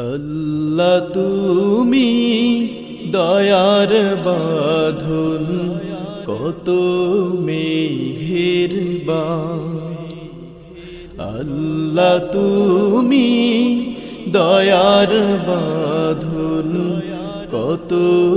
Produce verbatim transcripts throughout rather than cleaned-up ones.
আল্লাহ তুমি দয়ার বাঁধন, কত মেহেরবান। আল্লাহ তুমি দয়ার বাঁধন, কত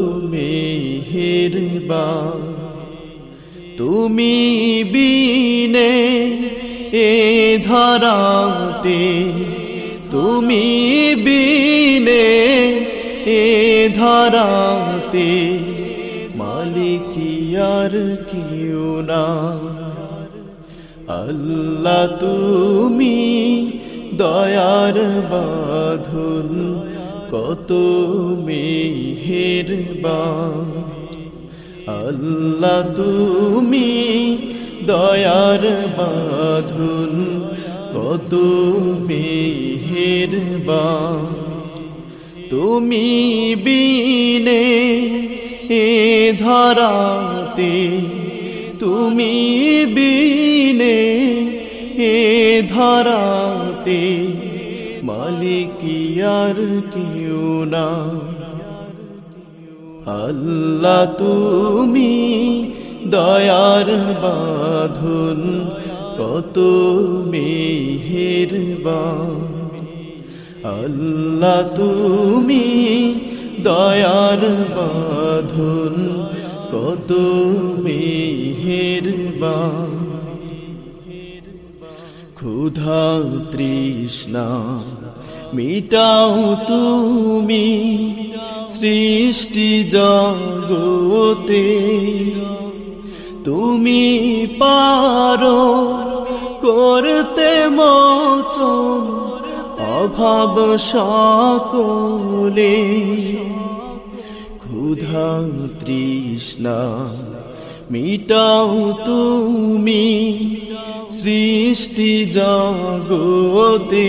মেহেরবান। তুমি বিনে এ ধরাতে, তুমি বিনে এ ধরাতে মালিক আর কেউ না। আল্লাহ তুমি দয়ার বাঁধন, কত মেহেরবান। আল্লাহ তুমি দয়ার বাঁধন, কত মেহেরবান। তুমি বিনে এ ধরাতে, তুমি বিনে এ ধরাতে মালিক আর কেউ না। আল্লাহ তুমি দয়ার বাঁধন, কত মেহেরবান। আল্লাহ তুমি দয়ার বাঁধন, কত মেহেরবান। ক্ষুধা তৃষ্ণা মিটাও তুমি সৃষ্টি জগতে, তুমি পারো করতে মোচন অভাব সকলে। ক্ষুধা তৃষ্ণা মিটাও তুমি সৃষ্টি জগতে,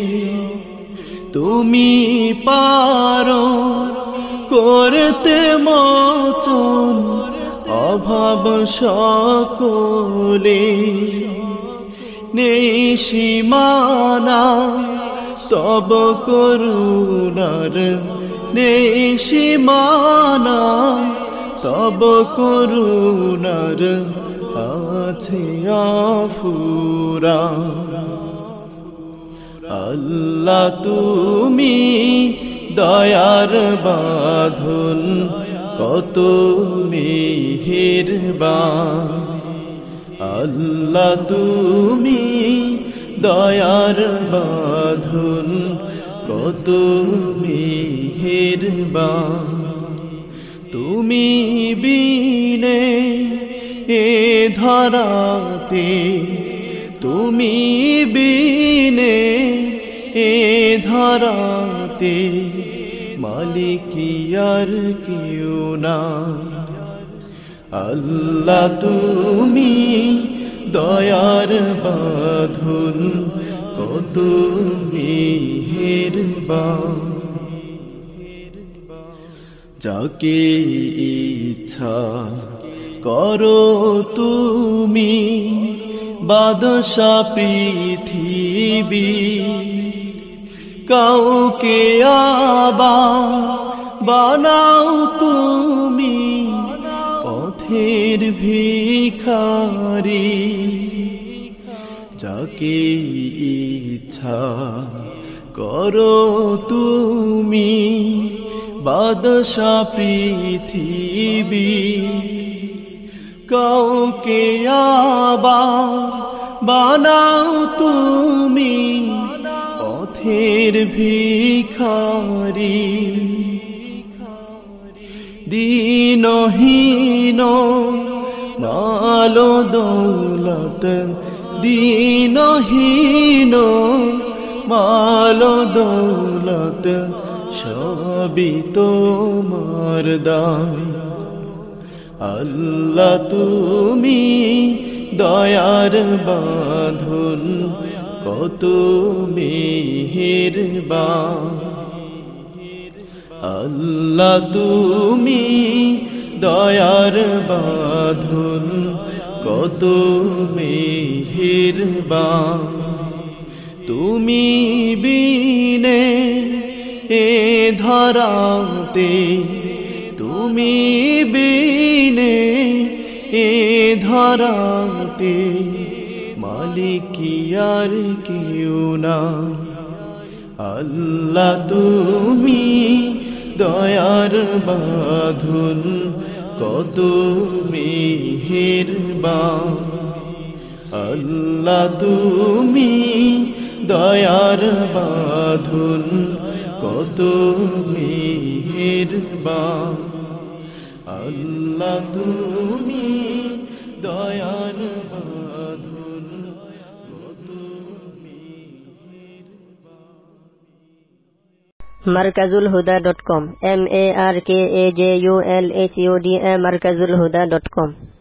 তুমি পারো করতে মোচন অভাব সকলে। নেই সীমানা তব করুণার, নেই সীমানা তব করুণার, আছে আফুরান। আল্লাহ তুমি দয়ার বাঁধন, কত মেহেরবান। আল্লাহ তুমি দয়ার বাঁধন, কত মেহেরবান। তুমি বিনে এ ধরাতে, তুমি বিনে এ ধরাতে মালিক আর কেউ না। আল্লাহ তুমি দয়ার বাঁধন, কত মেহেরবান। যাকে ইচ্ছা করো তুমি বাদশা পৃথিবী, কাউকে আবার বানাও তুমি পথের ভিখারি। যাকে ইচ্ছা করো তুমি বাদশা পৃথিবী, কাউকে আবার বানাও তুমি পথের ভিখারি। দীনহীন মাল দৌলত, দীনহীন মাল দৌলত সবই তোমার দান। আল্লাহ তুমি দয়ার বাঁধন, কত মেহেরবান। আল্লাহ তুমি দয়ার বাঁধন, কত মেহেরবান। তুমি বিনে এ ধরাতে তুমি বিনে এ ধরাতে মালিক আর কেউ না আল্লাহ তুমি দয়ার বাঁধন কত মেহেরবান আল্লাহ তুমি দয়ার বাঁধন কত মেহেরবান আল্লাহ তুমি দয়ার বাঁধন কত Markazul Huda dot com M A R K A J U L H U D A Markazul Huda dot com